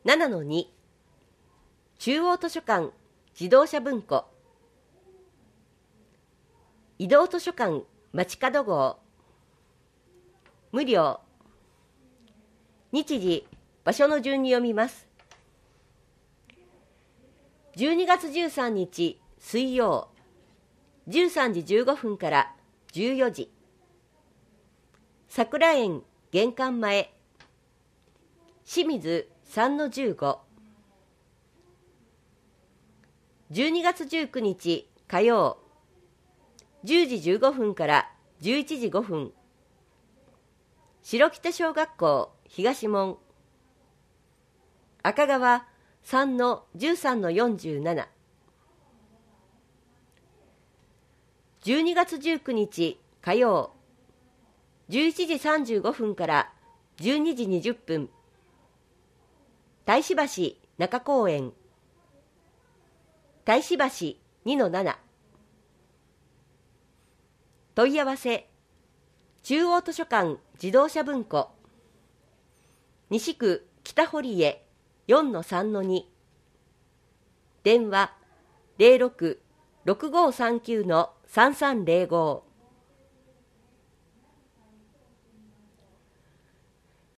7-2 中央図書館自動車文庫移動図書館街角号無料日時場所の順に読みます。12月13日水曜13時15分から14時桜園玄関前清水 3-15 12月19日火曜10時15分から11時5分白北小学校東門赤川 3-13-47 12月19日火曜11時35分から12時20分大師橋中公園大師橋 2-7 問い合わせ中央図書館自動車文庫西区北堀江 4-3-2 電話 06-6539-3305